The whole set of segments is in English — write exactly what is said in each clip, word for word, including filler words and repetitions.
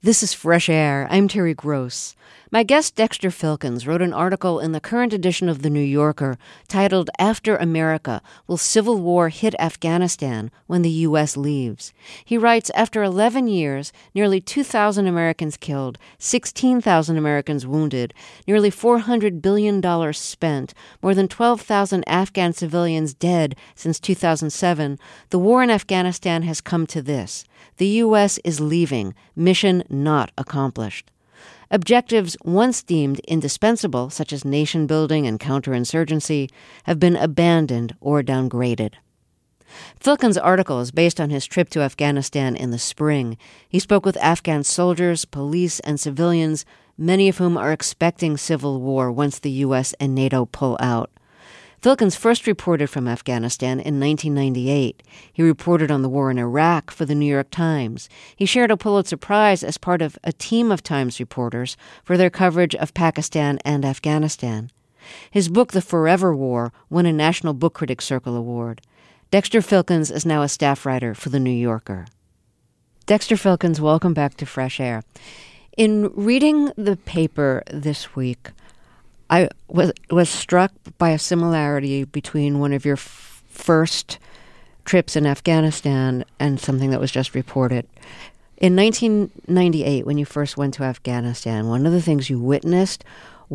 This is Fresh Air. I'm Terry Gross. My guest Dexter Filkins wrote an article in the current edition of The New Yorker titled After America, Will Civil War Hit Afghanistan When the U S Leaves? He writes, after eleven years, nearly two thousand Americans killed, sixteen thousand Americans wounded, nearly four hundred billion dollars spent, more than twelve thousand Afghan civilians dead since two thousand seven, the war in Afghanistan has come to this. The U S is leaving, mission not accomplished. Objectives once deemed indispensable, such as nation-building and counterinsurgency, have been abandoned or downgraded. Filkins' article is based on his trip to Afghanistan in the spring. He spoke with Afghan soldiers, police, and civilians, many of whom are expecting civil war once the U S and NATO pull out. Filkins first reported from Afghanistan in nineteen ninety-eight. He reported on the war in Iraq for the New York Times. He shared a Pulitzer Prize as part of a team of Times reporters for their coverage of Pakistan and Afghanistan. His book, The Forever War, won a National Book Critics Circle Award. Dexter Filkins is now a staff writer for The New Yorker. Dexter Filkins, welcome back to Fresh Air. In reading the paper this week, I was was struck by a similarity between one of your f- first trips in Afghanistan and something that was just reported. In nineteen ninety-eight, when you first went to Afghanistan, one of the things you witnessed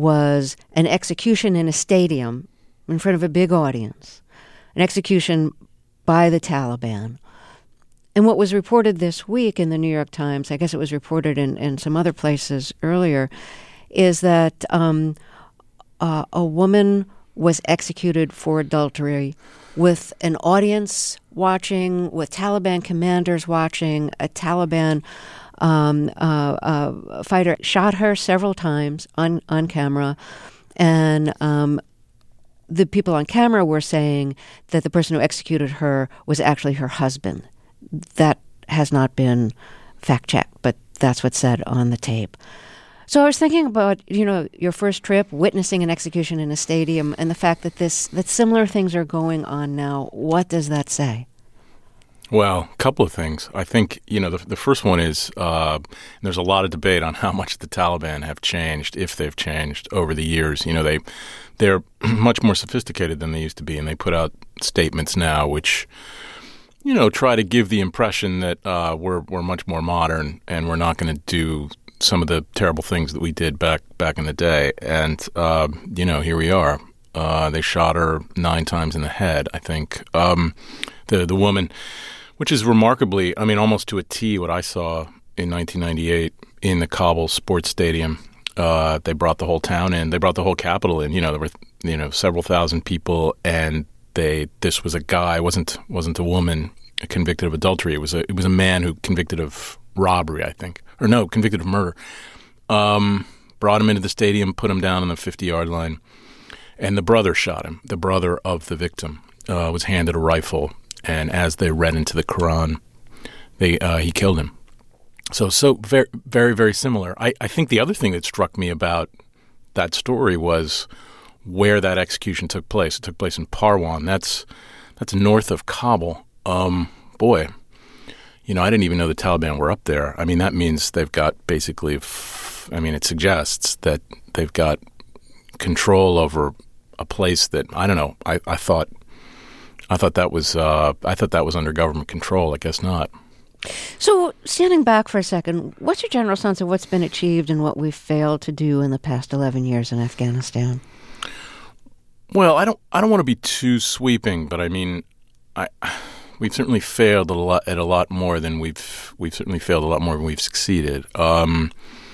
was an execution in a stadium in front of a big audience, an execution by the Taliban. And what was reported this week in the New York Times, I guess it was reported in, in some other places earlier, is that um, Uh, a woman was executed for adultery with an audience watching, with Taliban commanders watching. A Taliban um, uh, uh, fighter shot her several times on, on camera, and um, the people on camera were saying that the person who executed her was actually her husband. That has not been fact-checked, but that's what's said on the tape. So I was thinking about, you know, your first trip, witnessing an execution in a stadium, and the fact that this that similar things are going on now. What does that say? Well, a couple of things. I think, you know, the, the first one is uh, there's a lot of debate on how much the Taliban have changed, if they've changed over the years. You know, they, they're much more sophisticated than they used to be, and they put out statements now which, you know, try to give the impression that uh, we're, we're much more modern and we're not going to do some of the terrible things that we did back back in the day. And, uh, you know, here we are. Uh, they shot her nine times in the head, I think. Um, the the woman, which is remarkably, I mean, almost to a T what I saw in nineteen ninety-eight in the Kabul sports stadium. Uh, they brought the whole town in. They brought the whole capital in. You know, there were, you know, several thousand people, and they this was a guy, wasn't wasn't a woman convicted of adultery. It was a, it was a man who convicted of robbery, I think. Or no, convicted of murder. Um, brought him into the stadium, put him down on the fifty-yard line, and the brother shot him. The brother of the victim uh, was handed a rifle, and as they read into the Quran, they uh, he killed him. So, so very, very, very similar. I, I think the other thing that struck me about that story was where that execution took place. It took place in Parwan. That's that's north of Kabul. Um, boy. You know, I didn't even know the Taliban were up there. I mean, that means they've got basically, f- I mean, it suggests that they've got control over a place that, I don't know, I, I thought I thought that was uh, I thought that was under government control. I guess not. So, standing back for a second, what's your general sense of what's been achieved and what we've failed to do in the past eleven years in Afghanistan? Well, I don't I don't want to be too sweeping, but I mean, I We've certainly failed a lot at a lot more than we've we've certainly failed a lot more than we've succeeded. Um,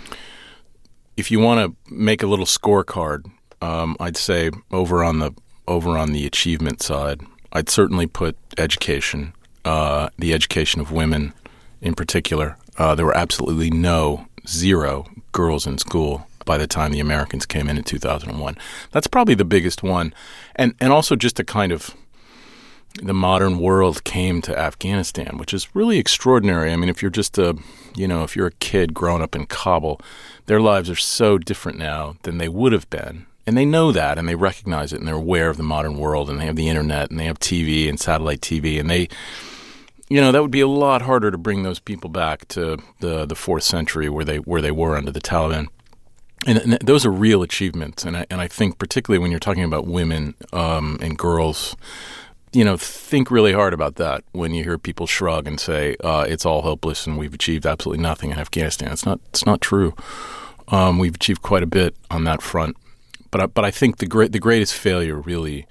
if you want to make a little scorecard, um, I'd say over on the over on the achievement side, I'd certainly put education, uh, the education of women in particular. Uh, there were absolutely no zero girls in school by the time the Americans came in in two thousand one. That's probably the biggest one, and and also just a kind of the modern world came to Afghanistan, which is really extraordinary. I mean, if you're just a, you know, if you're a kid growing up in Kabul, their lives are so different now than they would have been. And they know that, and they recognize it, and they're aware of the modern world, and they have the internet, and they have T V and satellite T V, and they you know, that would be a lot harder to bring those people back to the the fourth century where they where they were under the Taliban. And, and those are real achievements. And I, and I think particularly when you're talking about women um, and girls, you know, think really hard about that when you hear people shrug and say uh, it's all hopeless and we've achieved absolutely nothing in Afghanistan. It's not. It's not true. Um, we've achieved quite a bit on that front. But I, but I think the great the greatest failure really,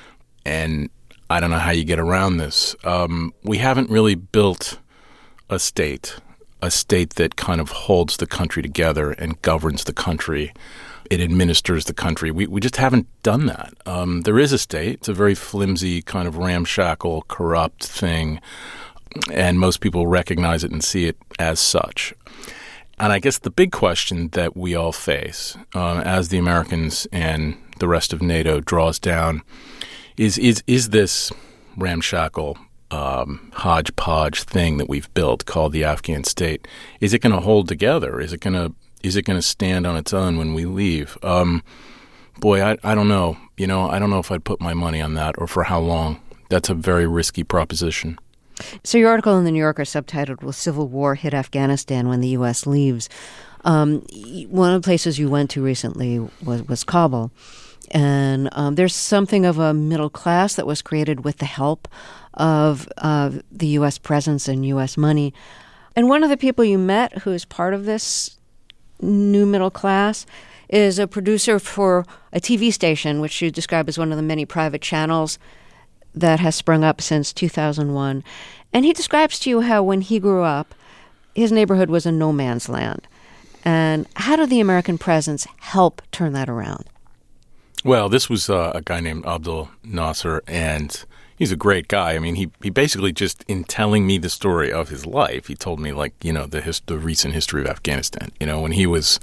and I don't know how you get around this. Um, we haven't really built a state, a state that kind of holds the country together and governs the country. It administers the country. We we just haven't done that. Um, there is a state. It's a very flimsy, kind of ramshackle, corrupt thing, and most people recognize it and see it as such. And I guess the big question that we all face um, as the Americans and the rest of NATO draws down is is is this ramshackle um, hodgepodge thing that we've built called the Afghan state, is it going to hold together? Is it going to is it going to stand on its own when we leave? Um, boy, I, I don't know. You know, I don't know if I'd put my money on that or for how long. That's a very risky proposition. So your article in The New Yorker, subtitled "Will Civil War Hit Afghanistan When the U S Leaves?" Um, one of the places you went to recently was, was Kabul. And um, there's something of a middle class that was created with the help of uh, the U S presence and U S money. And one of the people you met who is part of this new middle class is a producer for a T V station, which you describe as one of the many private channels that has sprung up since two thousand one. And he describes to you how when he grew up, his neighborhood was a no man's land. And how did the American presence help turn that around? Well, this was uh, a guy named Abdul Nasser, and he's a great guy. I mean, he, he basically just, in telling me the story of his life, he told me, like, you know, the his, the recent history of Afghanistan. You know, when he was,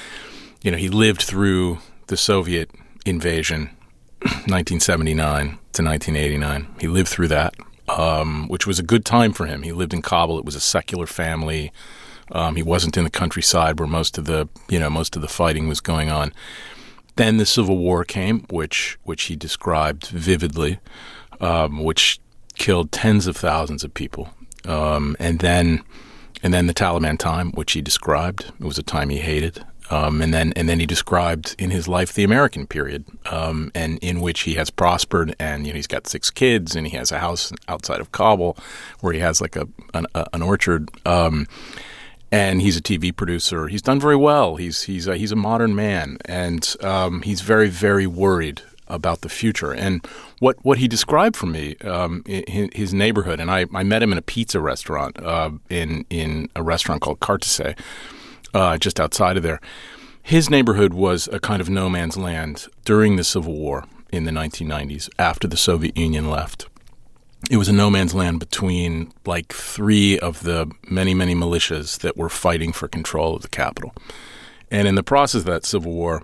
you know, he lived through the Soviet invasion, nineteen seventy-nine to nineteen eighty-nine. He lived through that, um, which was a good time for him. He lived in Kabul. It was a secular family. Um, he wasn't in the countryside where most of the, you know, most of the fighting was going on. Then the Civil War came, which which he described vividly, um, which killed tens of thousands of people. Um, and then and then the Taliban time, which he described. It was a time he hated. Um, and then and then he described in his life the American period, um, and in which he has prospered, and you know he's got six kids, and he has a house outside of Kabul where he has like a an, a, an orchard, um, and he's a T V producer. He's done very well. He's he's a, he's a modern man, and um, he's very very worried about the future. And what what he described for me, um, in his neighborhood, and I, I met him in a pizza restaurant uh, in in a restaurant called Kartase. Uh, just outside of there. His neighborhood was a kind of no man's land during the Civil War in the nineteen nineties, after the Soviet Union left. It was a no man's land between like three of the many, many militias that were fighting for control of the capital. And in the process of that Civil War,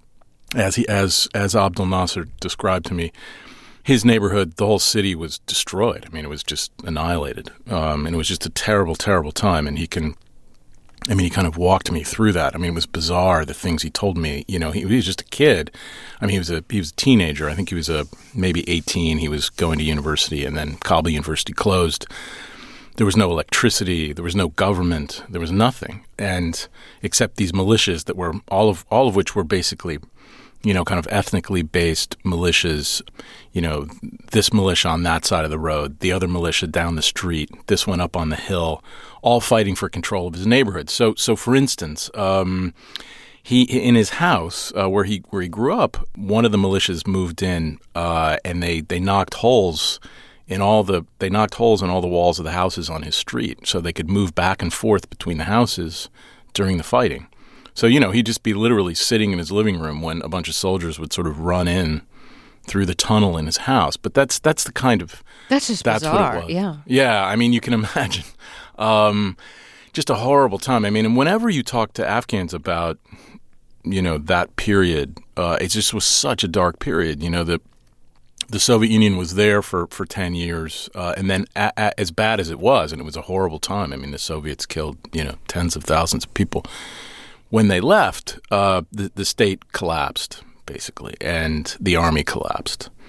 as he as as Abdul Nasser described to me, his neighborhood, the whole city was destroyed. I mean, it was just annihilated. Um, and it was just a terrible, terrible time. And he can I mean, he kind of walked me through that. I mean, it was bizarre, the things he told me. You know, he, he was just a kid. I mean, he was a he was a teenager. I think he was a maybe eighteen. He was going to university, and then Kabul University closed. There was no electricity. There was no government. There was nothing, and except these militias that were all of all of which were basically, you know, kind of ethnically based militias. You know, this militia on that side of the road, the other militia down the street, this one up on the hill, all fighting for control of his neighborhood. So, so for instance, um, he in his house uh, where he where he grew up, one of the militias moved in, uh, and they they knocked holes in all the they knocked holes in all the walls of the houses on his street, so they could move back and forth between the houses during the fighting. So, you know, he'd just be literally sitting in his living room when a bunch of soldiers would sort of run in through the tunnel in his house. But that's that's the kind of that's just that's bizarre. What it was. Yeah, yeah. I mean, you can imagine, um, just a horrible time. I mean, and whenever you talk to Afghans about, you know, that period, uh, it just was such a dark period. You know, the the Soviet Union was there for for ten years, uh, and then a, a, as bad as it was, and it was a horrible time. I mean, the Soviets killed, you know, tens of thousands of people. When they left, uh, the, the state collapsed, basically, and the army collapsed.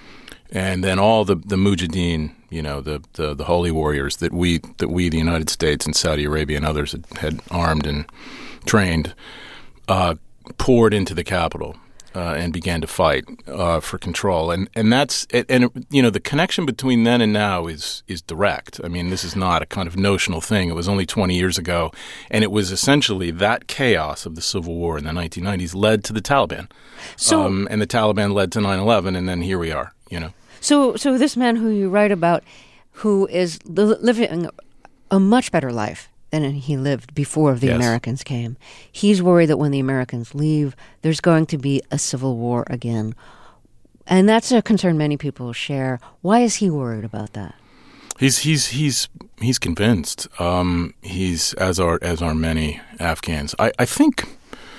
And then all the, the mujahideen, you know, the, the, the holy warriors that we, that we, the United States and Saudi Arabia and others had, had armed and trained, uh, poured into the capital uh, and began to fight uh, for control. And and that's and, and you know the connection between then and now is is direct. I mean, this is not a kind of notional thing. It was only twenty years ago, and it was essentially that chaos of the Civil War in the nineteen nineties led to the Taliban. So, um, and the Taliban led to nine eleven, and then here we are. You know. So so this man who you write about, who is li- living a much better life than he lived before the yes. Americans came. He's worried that when the Americans leave, there's going to be a civil war again. And that's a concern many people share. Why is he worried about that? He's he's he's he's convinced. Um, he's as are as are many Afghans. I, I think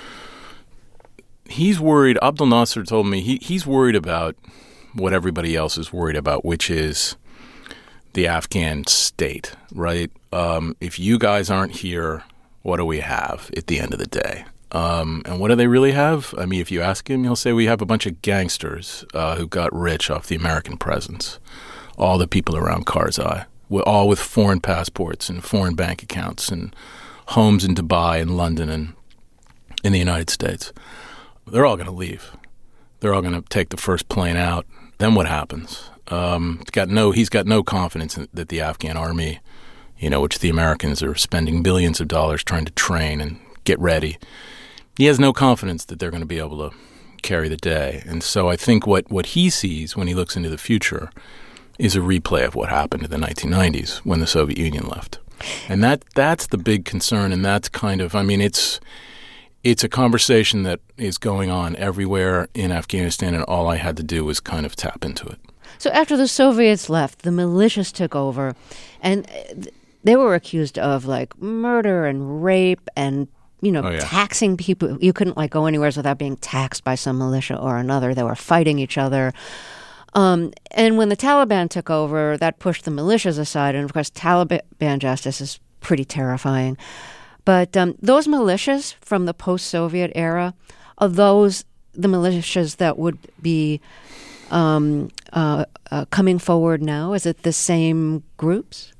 he's worried. Abdel Nasser told me he, he's worried about what everybody else is worried about, which is the Afghan state, right? Um, if you guys aren't here, what do we have at the end of the day? Um, and what do they really have? I mean, if you ask him, he'll say we have a bunch of gangsters uh, who got rich off the American presence. All the people around Karzai, all with foreign passports and foreign bank accounts and homes in Dubai and London and in the United States. They're all going to leave. They're all going to take the first plane out. Then what happens? Um, he's got no, he's got no confidence in, that the Afghan army, you know, which the Americans are spending billions of dollars trying to train and get ready. He has no confidence that they're going to be able to carry the day. And so I think what, what he sees when he looks into the future is a replay of what happened in the nineteen nineties when the Soviet Union left. And that that's the big concern, and that's kind of, I mean, it's it's a conversation that is going on everywhere in Afghanistan, and all I had to do was kind of tap into it. So after the Soviets left, the militias took over, and they were accused of, like, murder and rape and, you know, oh, yeah. taxing people. You couldn't, like, go anywhere without being taxed by some militia or another. They were fighting each other. Um, and when the Taliban took over, that pushed the militias aside. And, of course, Taliban justice is pretty terrifying. But um, those militias from the post-Soviet era are those the militias that would be um, uh, uh, coming forward now? Is it the same groups?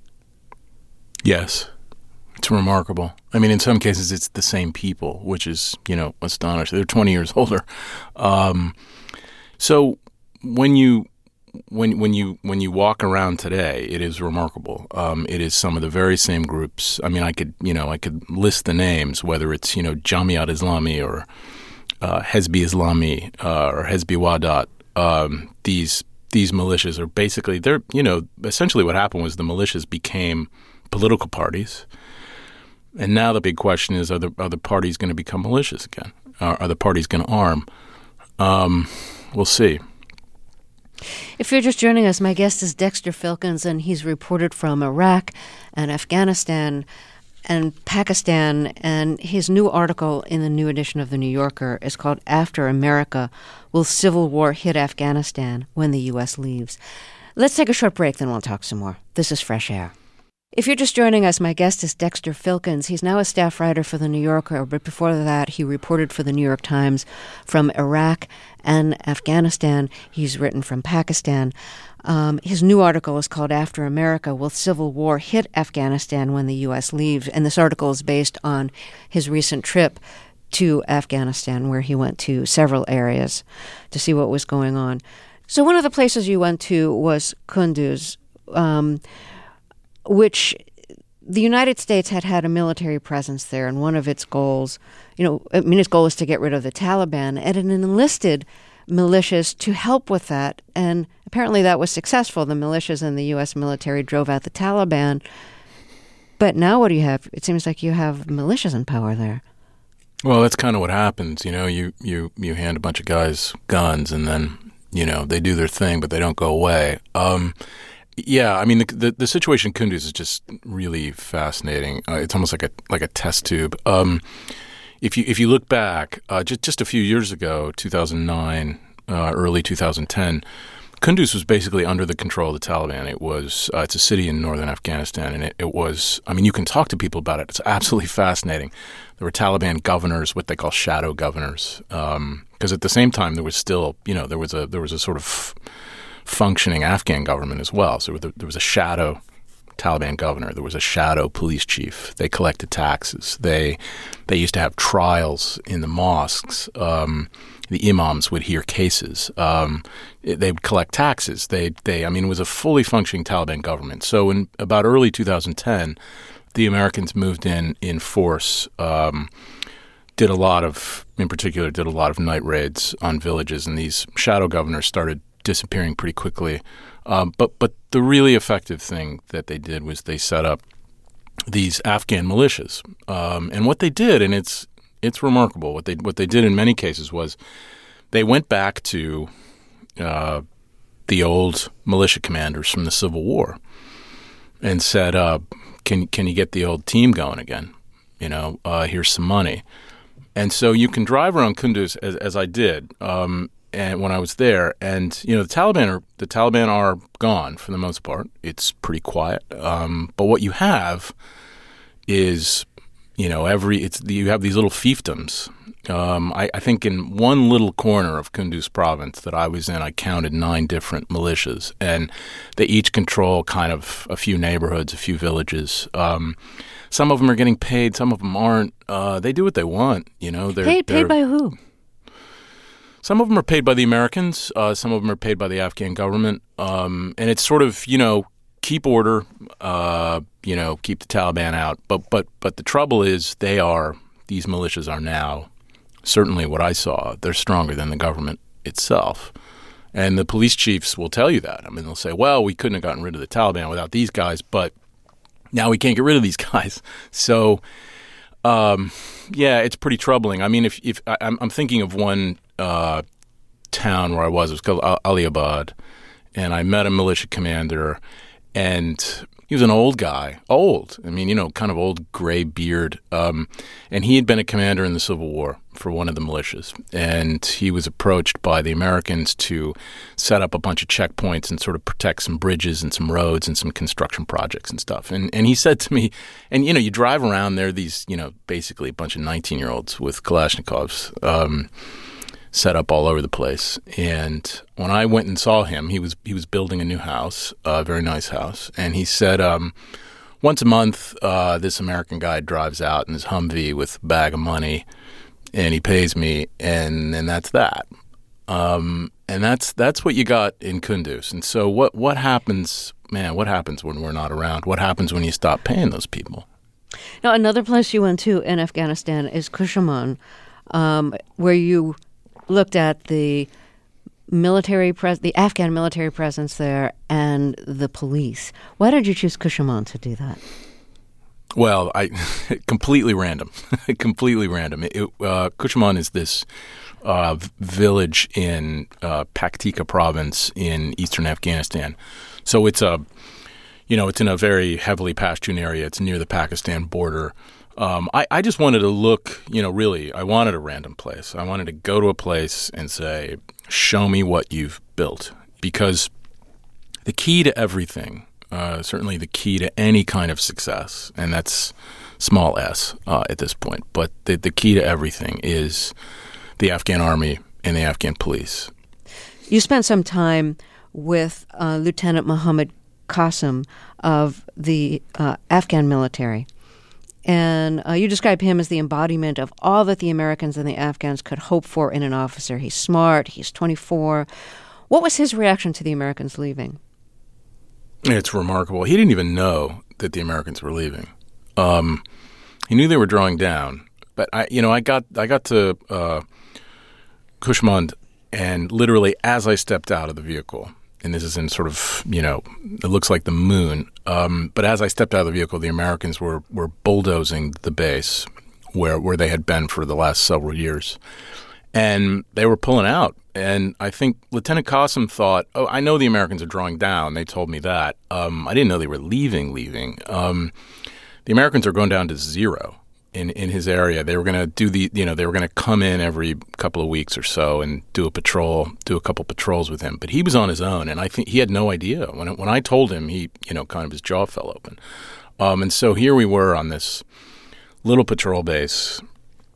Yes. It's remarkable. I mean, in some cases, it's the same people, which is, you know, astonishing. They're twenty years older. Um, so when you when when you when you walk around today, it is remarkable. Um, it is some of the very same groups. I mean, I could you know I could list the names, whether it's you know Jamiat Islami or uh, Hezbi Islami uh, or Hezbi Wadat. Um, these these militias are basically they're you know essentially what happened was the militias became political parties. And now the big question is, are the, are the parties going to become militias again? Are, are the parties going to arm? Um, we'll see. If you're just joining us, my guest is Dexter Filkins, and he's reported from Iraq and Afghanistan and Pakistan. And his new article in the new edition of The New Yorker is called After America, Will Civil War Hit Afghanistan When the U S Leaves? Let's take a short break, then we'll talk some more. This is Fresh Air. If you're just joining us, my guest is Dexter Filkins. He's now a staff writer for The New Yorker, but before that, he reported for The New York Times from Iraq and Afghanistan. He's written from Pakistan. Um, his new article is called After America, Will Civil War Hit Afghanistan When the U S Leaves? And this article is based on his recent trip to Afghanistan, where he went to several areas to see what was going on. So one of the places you went to was Kunduz, um, which the United States had had a military presence there, and one of its goals, you know, I mean, its goal is to get rid of the Taliban, and it enlisted militias to help with that, and apparently that was successful. The militias and the U S military drove out the Taliban, but now what do you have? It seems like you have militias in power there. Well, that's kind of what happens, you know, you, you, you hand a bunch of guys guns, and then, you know, they do their thing, but they don't go away. Um Yeah, I mean the, the the situation in Kunduz is just really fascinating. Uh, it's almost like a like a test tube. Um, if you if you look back, uh, just just a few years ago, two thousand nine, uh, early two thousand ten, Kunduz was basically under the control of the Taliban. It was uh, it's a city in northern Afghanistan, and it, it was. I mean, you can talk to people about it. It's absolutely fascinating. There were Taliban governors, what they call shadow governors, because um, at the same time there was still, you know, there was a there was a sort of functioning Afghan government as well. So there was a shadow Taliban governor. There was a shadow police chief. They collected taxes. They they used to have trials in the mosques. Um, the imams would hear cases. Um, they would collect taxes. They they I mean, it was a fully functioning Taliban government. So in about early two thousand ten, the Americans moved in in force. Um, did a lot of, in particular, did a lot of night raids on villages, and these shadow governors started disappearing pretty quickly. Um, but but the really effective thing that they did was they set up these Afghan militias, um, and what they did, and it's it's remarkable. What they what they did in many cases was they went back to uh, the old militia commanders from the Civil War and said, uh, "Can can you get the old team going again? You know, uh, here's some money." And so you can drive around Kunduz as, as I did. Um, And when I was there, and you know, the Taliban are the Taliban are gone for the most part. It's pretty quiet. Um, but what you have is, you know, every it's you have these little fiefdoms. Um, I, I think in one little corner of Kunduz province that I was in, I counted nine different militias, and they each control kind of a few neighborhoods, a few villages. Um, some of them are getting paid, some of them aren't. Uh, they do what they want, you know. They're paid they're, paid by who? Some of them are paid by the Americans. Uh, some of them are paid by the Afghan government. Um, and it's sort of, you know, keep order, uh, you know, keep the Taliban out. But but but the trouble is they are, these militias are now, certainly what I saw, they're stronger than the government itself. And the police chiefs will tell you that. I mean, they'll say, well, we couldn't have gotten rid of the Taliban without these guys, but now we can't get rid of these guys. So, um, yeah, it's pretty troubling. I mean, if, if I, I'm, I'm thinking of one Uh, town where I was. It was called Aliabad, and I met a militia commander, and he was an old guy, old. I mean, you know, kind of old gray beard, um, and he had been a commander in the Civil War for one of the militias, and he was approached by the Americans to set up a bunch of checkpoints and sort of protect some bridges and some roads and some construction projects and stuff. And and he said to me, and you know, you drive around there, these, you know, basically a bunch of nineteen-year-olds with Kalashnikovs, um, set up all over the place. And when I went and saw him, he was he was building a new house, a very nice house. And he said, um, once a month, uh, this American guy drives out in his Humvee with a bag of money, and he pays me, and and that's that. Um, and that's that's what you got in Kunduz. And so what what happens, man, what happens when we're not around? What happens when you stop paying those people? Now, another place you went to in Afghanistan is Kushaman, um, where you looked at the military pres- the Afghan military presence there and the police. Why did you choose Kushaman to do that? Well, I completely random, completely random. It, uh, Kushaman is this uh, village in uh, Paktika province in eastern Afghanistan. So it's a, you know, it's in a very heavily Pashtun area. It's near the Pakistan border. Um, I, I just wanted to look, you know, really, I wanted a random place. I wanted to go to a place and say, show me what you've built. Because the key to everything, uh, certainly the key to any kind of success, and that's small s uh, at this point, but the, the key to everything is the Afghan army and the Afghan police. You spent some time with uh, Lieutenant Mohammed Qasim of the uh, Afghan military. And uh, you describe him as the embodiment of all that the Americans and the Afghans could hope for in an officer. He's smart. He's twenty-four. What was his reaction to the Americans leaving? It's remarkable. He didn't even know that the Americans were leaving. Um, he knew they were drawing down. But I, you know, I got I got to uh, Kushaman, and literally as I stepped out of the vehicle, and this is in sort of, you know, it looks like the moon. Um, but as I stepped out of the vehicle, the Americans were, were bulldozing the base where where they had been for the last several years. And they were pulling out. And I think Lieutenant Qasim thought, oh, I know the Americans are drawing down. They told me that. Um, I didn't know they were leaving, leaving. Um, the Americans are going down to zero in, in his area. They were going to do the, you know, they were going to come in every couple of weeks or so and do a patrol, do a couple patrols with him. But he was on his own, and I think he had no idea. When when I told him, he, you know, kind of his jaw fell open. Um, and so here we were on this little patrol base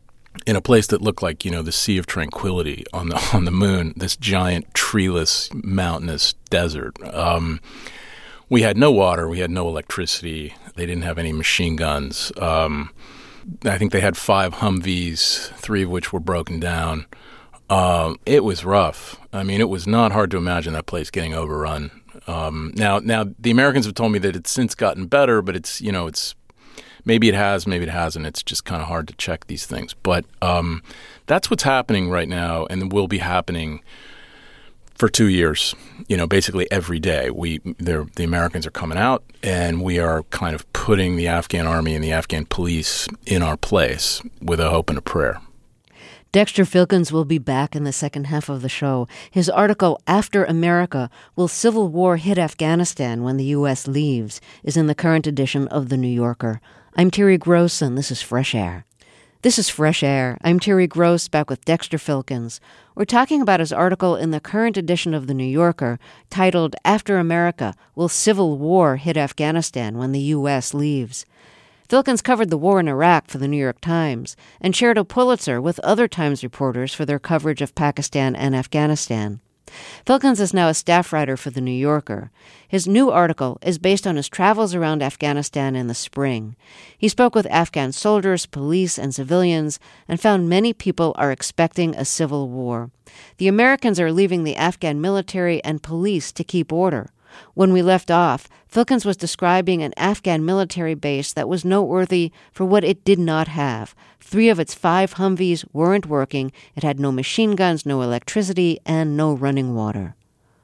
in a place that looked like, you know, the Sea of Tranquility on the on the moon, this giant treeless, mountainous desert. Um, we had no water. We had no electricity. They didn't have any machine guns. Um, I think they had five Humvees, three of which were broken down. Um, it was rough. I mean, it was not hard to imagine that place getting overrun. Um, now, now the Americans have told me that it's since gotten better, but it's, you know, it's maybe it has, maybe it hasn't. It's just kind of hard to check these things. But um, that's what's happening right now, and will be happening for two years. You know, basically every day, we the Americans are coming out, and we are kind of putting the Afghan army and the Afghan police in our place with a hope and a prayer. Dexter Filkins will be back in the second half of the show. His article, After America, Will Civil War Hit Afghanistan When the U S Leaves, is in the current edition of The New Yorker. I'm Terry Gross, and this is Fresh Air. This is Fresh Air. I'm Terry Gross, back with Dexter Filkins. We're talking about his article in the current edition of The New Yorker, titled, After America, Will Civil War Hit Afghanistan When the U S Leaves? Filkins covered the war in Iraq for the New York Times and shared a Pulitzer with other Times reporters for their coverage of Pakistan and Afghanistan. Filkins is now a staff writer for The New Yorker. His new article is based on his travels around Afghanistan in the spring. He spoke with Afghan soldiers, police, and civilians and found many people are expecting a civil war. The Americans are leaving the Afghan military and police to keep order. When we left off, Filkins was describing an Afghan military base that was noteworthy for what it did not have. Three of its five Humvees weren't working. It had no machine guns, no electricity, and no running water.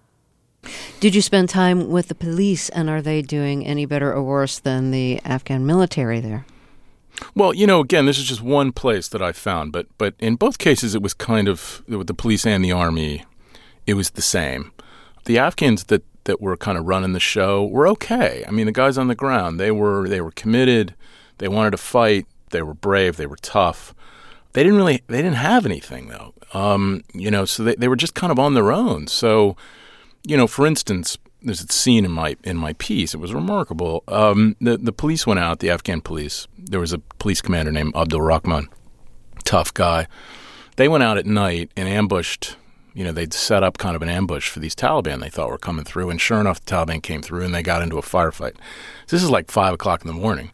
Did you spend time with the police, and are they doing any better or worse than the Afghan military there? Well, you know, again, this is just one place that I found, but but in both cases it was kind of, with the police and the army, it was the same. The Afghans that that were kind of running the show were okay. I mean, the guys on the ground, they were they were committed. They wanted to fight. They were brave. They were tough. They didn't really they didn't have anything though. Um, you know, so they, they were just kind of on their own. So, you know, for instance, there's a scene in my in my piece. It was remarkable. Um, the the police went out. The Afghan police. There was a police commander named Abdul Rahman, tough guy. They went out at night and ambushed. You know, they'd set up kind of an ambush for these Taliban they thought were coming through. And sure enough, the Taliban came through and they got into a firefight. So this is like five o'clock in the morning.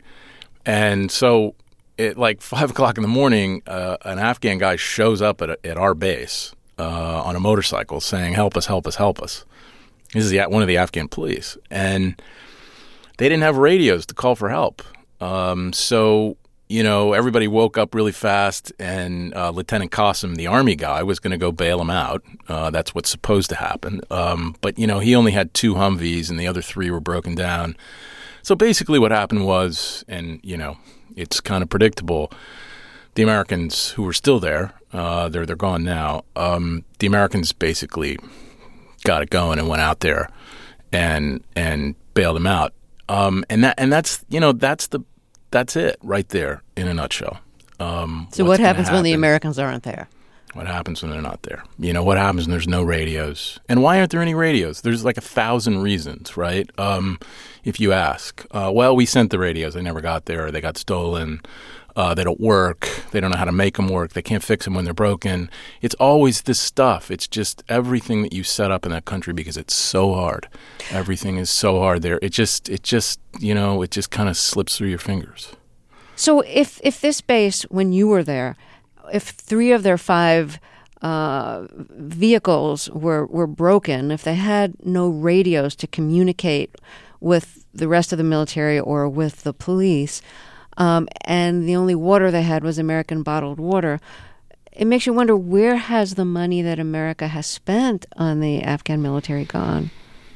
And so at like five o'clock in the morning, uh, an Afghan guy shows up at, a, at our base uh, on a motorcycle saying, help us, help us, help us. This is the, one of the Afghan police. And they didn't have radios to call for help. Um, so... You know, everybody woke up really fast, and uh, Lieutenant Qasim, the Army guy, was going to go bail him out. Uh, that's what's supposed to happen. Um, but, you know, he only had two Humvees, and the other three were broken down. So basically what happened was, and, you know, it's kind of predictable, the Americans who were still there, uh, they're, they're gone now, um, the Americans basically got it going and went out there and and bailed him out. Um, and that and that's, you know, that's the That's it right there in a nutshell. Um, so what happens happen, when the Americans aren't there? What happens when they're not there? You know, what happens when there's no radios? And why aren't there any radios? There's like a thousand reasons, right? Um, if you ask. Uh, well, we sent the radios. They never got there. They got stolen. Uh, they don't work. They don't know how to make them work. They can't fix them when they're broken. It's always this stuff. It's just everything that you set up in that country because it's so hard. Everything is so hard there. It just, it just, you know, it just kind of slips through your fingers. So if, if this base, when you were there, if three of their five uh, vehicles were, were broken, if they had no radios to communicate with the rest of the military or with the police, Um, and the only water they had was American bottled water, it makes you wonder, where has the money that America has spent on the Afghan military gone?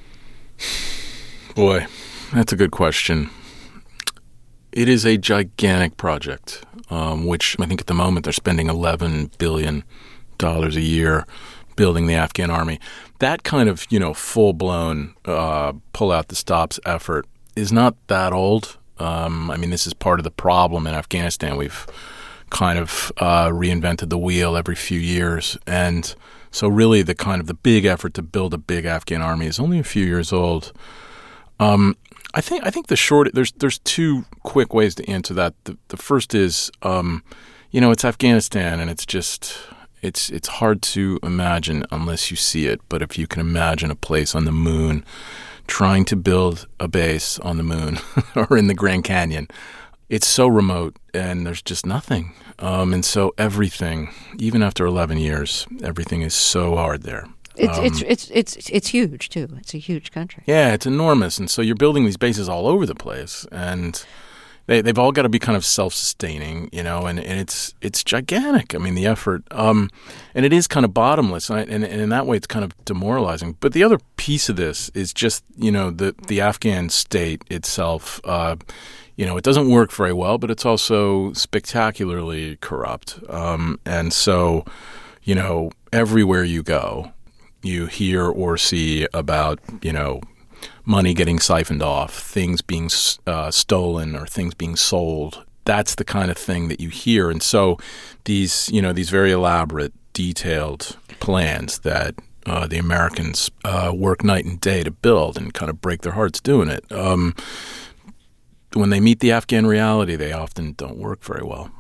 Boy, that's a good question. It is a gigantic project, um, which I think at the moment they're spending eleven billion dollars a year building the Afghan army. That kind of, you know, full-blown uh, pull-out-the-stops effort is not that old. Um, I mean, this is part of the problem in Afghanistan. We've kind of uh, reinvented the wheel every few years. And so really the kind of the big effort to build a big Afghan army is only a few years old. Um, I think I think the short – there's there's two quick ways to answer that. The, the first is, um, you know, it's Afghanistan, and it's just it's it's hard to imagine unless you see it. But if you can imagine a place on the moon trying to build a base on the moon or in the Grand Canyon, it's so remote and there's just nothing. Um, and so everything, even after eleven years, everything is so hard there. It's um, it's it's it's it's huge too. It's a huge country. Yeah, it's enormous, and so you're building these bases all over the place, and they they've all got to be kind of self-sustaining, you know, and, and it's it's gigantic. I mean, the effort, um, and it is kind of bottomless, and, I, and and in that way, it's kind of demoralizing. But the other piece of this is just, you know, the the Afghan state itself. Uh, you know, it doesn't work very well, but it's also spectacularly corrupt, um, and so, you know, everywhere you go, you hear or see about, you know, money getting siphoned off, things being uh, stolen or things being sold. That's the kind of thing that you hear. And so these, you know, these very elaborate, detailed plans that uh, the Americans uh, work night and day to build and kind of break their hearts doing it, um, when they meet the Afghan reality, they often don't work very well.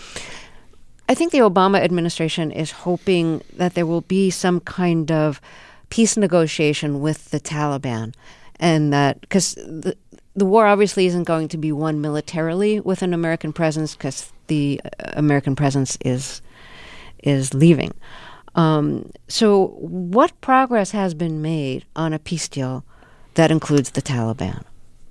I think the Obama administration is hoping that there will be some kind of peace negotiation with the Taliban, and that because the the war obviously isn't going to be won militarily with an American presence, because the American presence is is leaving. Um, so, what progress has been made on a peace deal that includes the Taliban?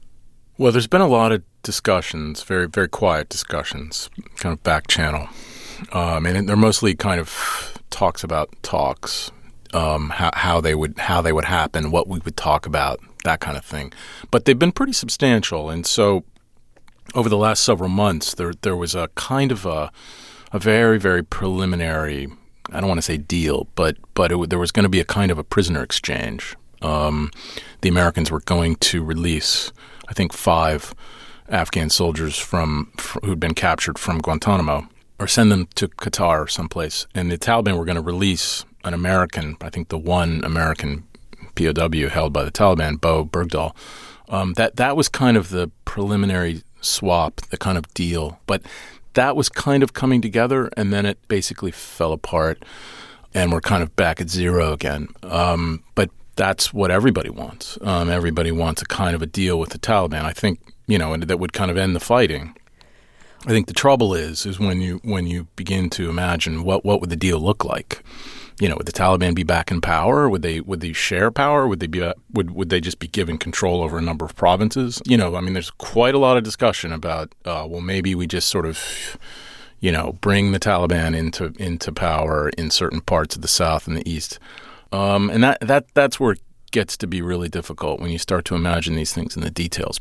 Well, there's been a lot of discussions, very very quiet discussions, kind of back channel. Um, and they're mostly kind of talks about talks, um, how, how they would how they would happen, what we would talk about, that kind of thing. But they've been pretty substantial, and so over the last several months, there there was a kind of a a very very preliminary, I don't want to say deal, but but it, there was going to be a kind of a prisoner exchange. Um, the Americans were going to release, I think, five Afghan soldiers from who'd been captured from Guantanamo, or send them to Qatar or someplace. And the Taliban were going to release an American, I think the one American P O W held by the Taliban, Bo Bergdahl. Um, that that was kind of the preliminary swap, the kind of deal. But that was kind of coming together, and then it basically fell apart, and we're kind of back at zero again. Um, but that's what everybody wants. Um, everybody wants a kind of a deal with the Taliban, I think, you know, and that would kind of end the fighting. I think the trouble is, is when you when you begin to imagine what, what would the deal look like. You know, would the Taliban be back in power? Would they would they share power? Would they be uh, would would they just be given control over a number of provinces? You know, I mean, there's quite a lot of discussion about uh, well, maybe we just sort of, you know, bring the Taliban into into power in certain parts of the South and the East, um, and that that that's where it gets to be really difficult when you start to imagine these things in the details.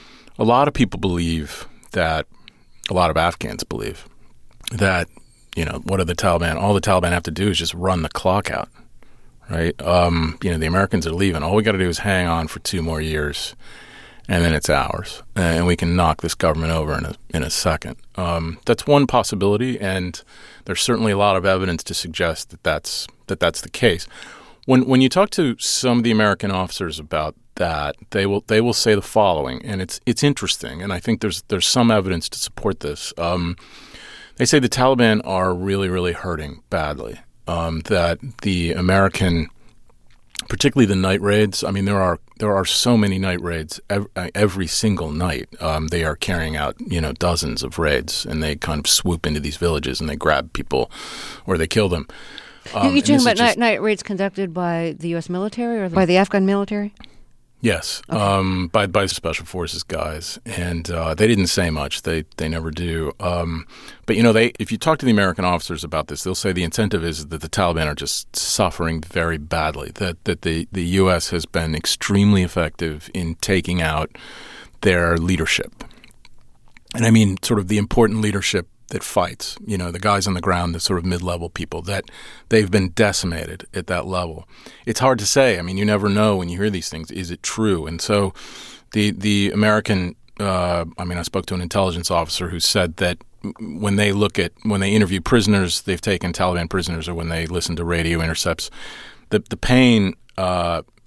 A lot of people believe that. A lot of Afghans believe that, you know, what are the Taliban? All the Taliban have to do is just run the clock out, right? Um, you know, the Americans are leaving. All we got to do is hang on for two more years, and then it's ours, and we can knock this government over in a in a second. Um, that's one possibility, and there's certainly a lot of evidence to suggest that that's that that's the case. When when you talk to some of the American officers about that, they will they will say the following, and it's it's interesting, and I think there's there's some evidence to support this. Um, they say the Taliban are really really hurting badly. Um, that the American, particularly the night raids. I mean, there are there are so many night raids every, every single night. Um, they are carrying out you know dozens of raids, and they kind of swoop into these villages and they grab people, or they kill them. Um, You're talking about night, night raids conducted by the U S military or by the Afghan military? Yes, okay. um, by by the Special Forces guys, and uh, they didn't say much. They they never do. Um, but you know, they if you talk to the American officers about this, they'll say the incentive is that the Taliban are just suffering very badly. That that the the U S has been extremely effective in taking out their leadership, and I mean sort of the important leadership that fights, you know, the guys on the ground, the sort of mid-level people, that they've been decimated at that level. It's hard to say. I mean, you never know when you hear these things. Is it true? And so the the American, uh, I mean, I spoke to an intelligence officer who said that when they look at, when they interview prisoners they've taken, Taliban prisoners, or when they listen to radio intercepts, the, the pain uh,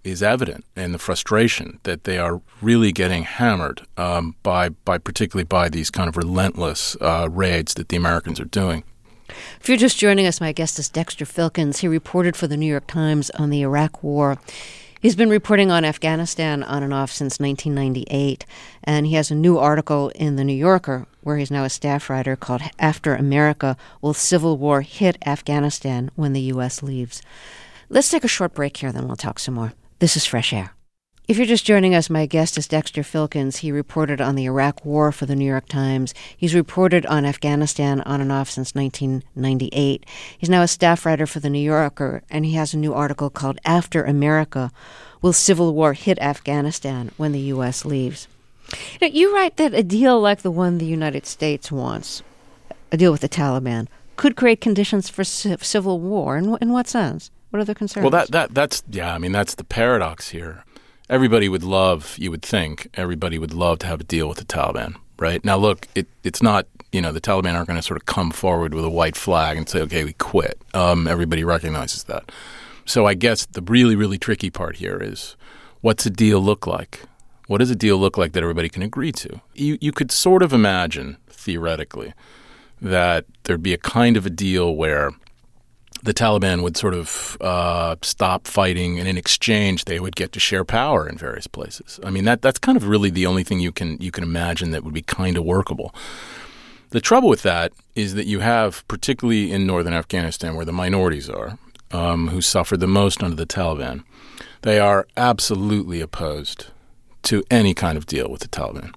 is evident, and the frustration that they are really getting hammered um, by, by particularly by these kind of relentless uh, raids that the Americans are doing. If you're just joining us, my guest is Dexter Filkins. He reported for the New York Times on the Iraq War. He's been reporting on Afghanistan on and off since nineteen ninety-eight, and he has a new article in The New Yorker, where he's now a staff writer, called After America, Will Civil War Hit Afghanistan When the U S Leaves? Let's take a short break here, then we'll talk some more. This is Fresh Air. If you're just joining us, my guest is Dexter Filkins. He reported on the Iraq War for the New York Times. He's reported on Afghanistan on and off since nineteen ninety-eight. He's now a staff writer for The New Yorker, and he has a new article called After America, Will Civil War Hit Afghanistan When the U S Leaves? Now, you write that a deal like the one the United States wants, a deal with the Taliban, could create conditions for c- civil war. In, in what sense? What are the concerns? Well, that, that that's, yeah, I mean, that's the paradox here. Everybody would love, you would think, everybody would love to have a deal with the Taliban, right? Now, look, it, it's not, you know, the Taliban aren't going to sort of come forward with a white flag and say, okay, we quit. Um, everybody recognizes that. So I guess the really, really tricky part here is, what's a deal look like? What does a deal look like that everybody can agree to? You, you could sort of imagine, theoretically, that there'd be a kind of a deal where the Taliban would sort of uh, stop fighting, and in exchange, they would get to share power in various places. I mean, that that's kind of really the only thing you can you can imagine that would be kind of workable. The trouble with that is that you have, particularly in northern Afghanistan, where the minorities are, um, who suffered the most under the Taliban, they are absolutely opposed to any kind of deal with the Taliban.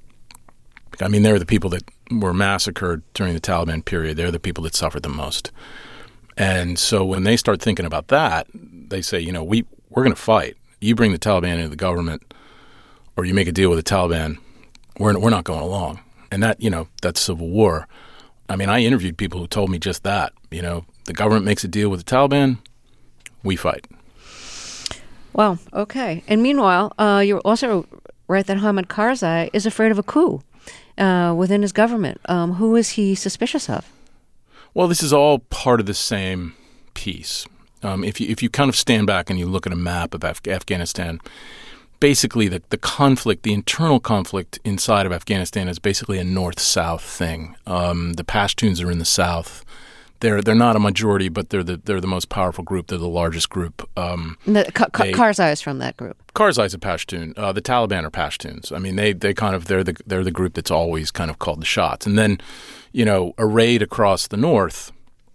I mean, they're the people that were massacred during the Taliban period. They're the people that suffered the most. And so when they start thinking about that, they say, you know, we, we're going to fight. You bring the Taliban into the government, or you make a deal with the Taliban, we're, we're not going along. And that, you know, that's civil war. I mean, I interviewed people who told me just that. You know, the government makes a deal with the Taliban, we fight. Well, okay. And meanwhile, uh, you also write that Hamid Karzai is afraid of a coup uh, within his government. Um, who is he suspicious of? Well, this is all part of the same piece. Um, if you if you kind of stand back and you look at a map of Af- Afghanistan, basically the, the conflict, the internal conflict inside of Afghanistan is basically a north-south thing. Um, the Pashtuns are in the south. They're they're not a majority, but they're the they're the most powerful group. They're the largest group. Um, the, Ka- Ka- Karzai is from that group. Karzai is a Pashtun. Uh, the Taliban are Pashtuns. I mean, they they kind of they're the they're the group that's always kind of called the shots. And then, you know, arrayed across the north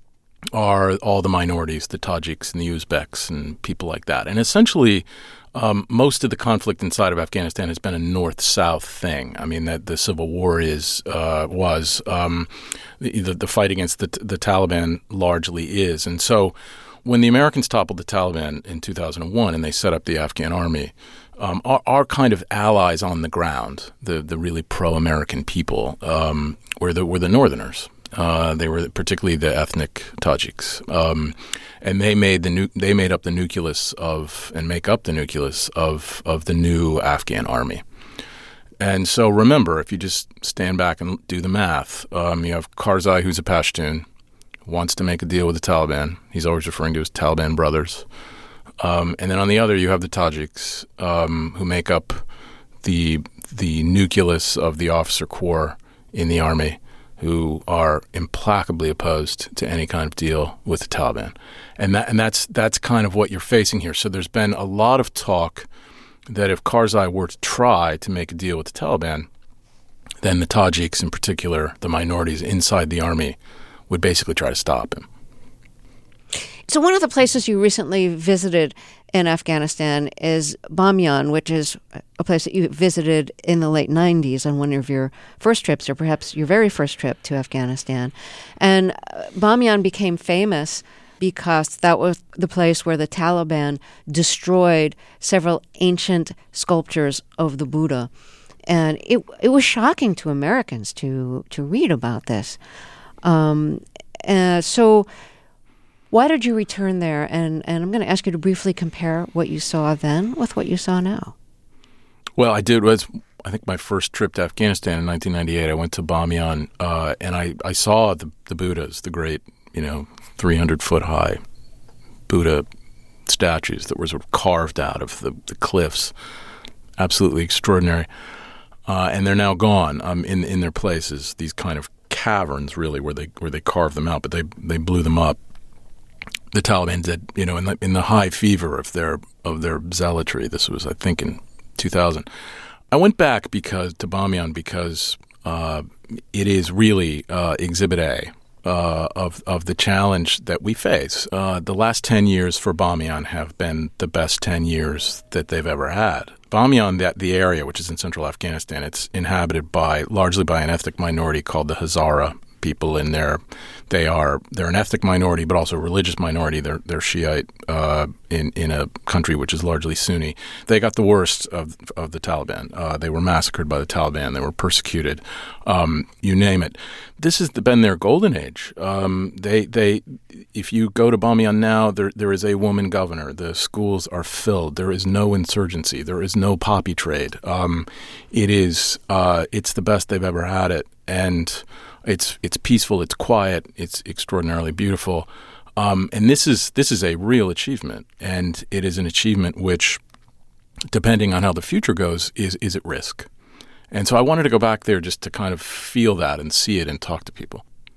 are all the minorities, the Tajiks and the Uzbeks and people like that. And essentially, um, most of the conflict inside of Afghanistan has been a north-south thing. I mean, that the civil war is uh, was um, the, the fight against the, the Taliban largely is. And so when the Americans toppled the Taliban in two thousand one and they set up the Afghan army, um, our, our kind of allies on the ground, the the really pro-American people, um, were the were the Northerners. Uh, they were particularly the ethnic Tajiks, um, and they made the nu- they made up the nucleus of and make up the nucleus of of the new Afghan army. And so, remember, if you just stand back and do the math, um, you have Karzai, who's a Pashtun, wants to make a deal with the Taliban. He's always referring to his Taliban brothers. Um, and then on the other, you have the Tajiks, um, who make up the the nucleus of the officer corps in the army, who are implacably opposed to any kind of deal with the Taliban. And that and that's that's kind of what you're facing here. So there's been a lot of talk that if Karzai were to try to make a deal with the Taliban, then the Tajiks in particular, the minorities inside the army, would basically try to stop him. So one of the places you recently visited in Afghanistan is Bamyan, which is a place that you visited in the late nineties on one of your first trips, or perhaps your very first trip to Afghanistan. And Bamyan became famous because that was the place where the Taliban destroyed several ancient sculptures of the Buddha. And it it was shocking to Americans to, to read about this. Um, uh, so... Why did you return there? And, and I'm going to ask you to briefly compare what you saw then with what you saw now. Well, I did. Was I think my first trip to Afghanistan in nineteen ninety-eight. I went to Bamyan, uh, and I, I saw the, the Buddhas, the great, you know, three hundred foot high Buddha statues that were sort of carved out of the, the cliffs. Absolutely extraordinary. Uh, and they're now gone um, in in their places, these kind of caverns, really, where they where they carved them out, but they they blew them up. The Taliban did, you know, in the, in the high fever of their of their zealotry. This was, I think, in two thousand. I went back because to Bamiyan because uh, it is really uh, Exhibit A uh, of of the challenge that we face. Uh, the last ten years for Bamiyan have been the best ten years that they've ever had. Bamiyan, that the area, which is in central Afghanistan, it's inhabited by largely by an ethnic minority called the Hazara people. In there, they are they're an ethnic minority, but also a religious minority. They're they're Shiite uh, in in a country which is largely Sunni. They got the worst of of the Taliban. Uh, they were massacred by the Taliban. They were persecuted. Um, you name it. This has been their golden age. Um, they they if you go to Bamiyan now, there there is a woman governor. The schools are filled. There is no insurgency. There is no poppy trade. Um, it is uh, it's the best they've ever had it, and It's it's peaceful, it's quiet, it's extraordinarily beautiful, um, and this is this is a real achievement, and it is an achievement which, depending on how the future goes, is is at risk. And so I wanted to go back there just to kind of feel that and see it and talk to people.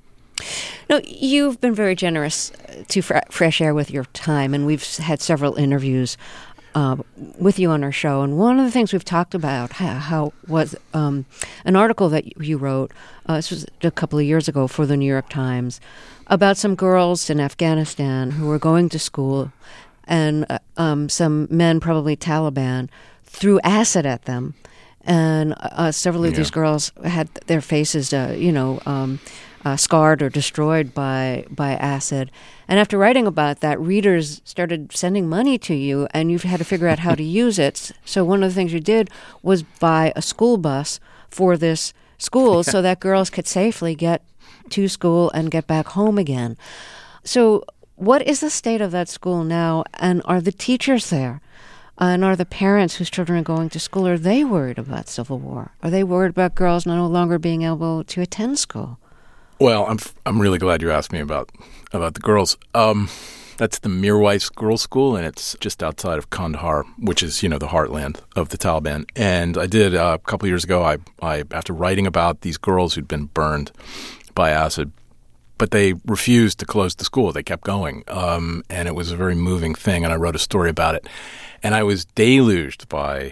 No, you've been very generous to Fresh Air with your time, and we've had several interviews Uh, with you on our show. And one of the things we've talked about how, how was um, an article that you wrote, uh, this was a couple of years ago for the New York Times, about some girls in Afghanistan who were going to school, and uh, um, some men, probably Taliban, threw acid at them. And uh, several of yeah. these girls had their faces, uh, you know, um, uh, scarred or destroyed by by acid. And after writing about that, readers started sending money to you, and you've had to figure out how to use it. So one of the things you did was buy a school bus for this school so that girls could safely get to school and get back home again. So what is the state of that school now, and are the teachers there? And are the parents whose children are going to school, are they worried about civil war? Are they worried about girls no longer being able to attend school? Well, I'm I'm really glad you asked me about about the girls. Um, that's the Mirwais Girls' School, and it's just outside of Kandahar, which is, you know, the heartland of the Taliban. And I did uh, a couple of years ago. I, I after writing about these girls who'd been burned by acid, but they refused to close the school. They kept going, um, and it was a very moving thing. And I wrote a story about it, and I was deluged by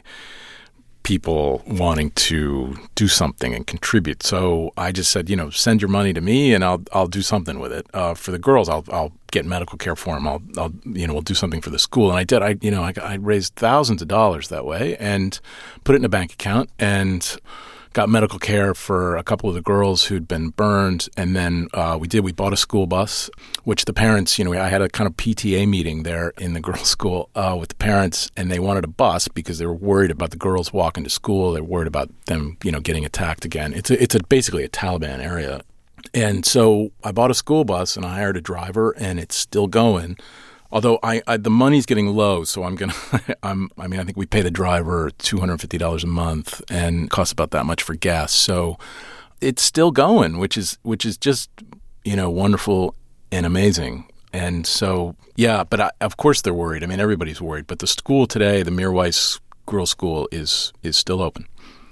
people wanting to do something and contribute. So I just said, you know, send your money to me, and I'll I'll do something with it. Uh, for the girls, I'll I'll get medical care for them. I'll I'll you know we'll do something for the school. And I did. I you know I, I raised thousands of dollars that way and put it in a bank account and got medical care for a couple of the girls who'd been burned. And then uh, we did, we bought a school bus, which the parents, you know, I had a kind of P T A meeting there in the girls' school uh, with the parents, and they wanted a bus because they were worried about the girls walking to school. They were worried about them, you know, getting attacked again. It's a, it's a, basically a Taliban area. And so I bought a school bus and I hired a driver, and it's still going. Although I, I the money's getting low, so I'm gonna. I'm. I mean, I think we pay the driver two hundred fifty dollars a month, and it costs about that much for gas. So it's still going, which is which is just you know wonderful and amazing. And so yeah, but I, of course they're worried. I mean, everybody's worried. But the school today, the Mirwais Girls' School, is is still open.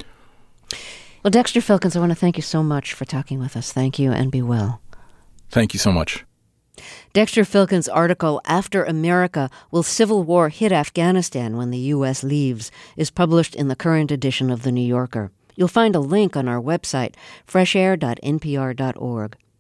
Well, Dexter Filkins, I want to thank you so much for talking with us. Thank you, and be well. Thank you so much. Dexter Filkins' article, After America, Will Civil War Hit Afghanistan When the U S Leaves?, is published in the current edition of The New Yorker. You'll find a link on our website, fresh air dot n p r dot org.